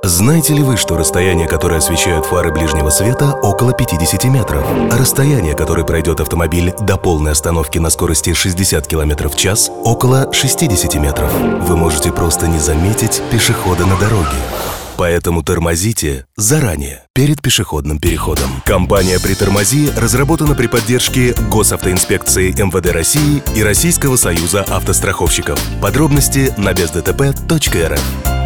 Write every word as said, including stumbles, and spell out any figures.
Знаете ли вы, что расстояние, которое освещают фары ближнего света, около пятидесяти метров, а расстояние, которое пройдет автомобиль до полной остановки на скорости шестьдесят километров в час, около шестидесяти метров? Вы можете просто не заметить пешехода на дороге. Поэтому тормозите заранее, перед пешеходным переходом. Компания «Притормози» разработана при поддержке Госавтоинспекции эм вэ дэ России и Российского союза автостраховщиков. Подробности на бездтп точка эр эф.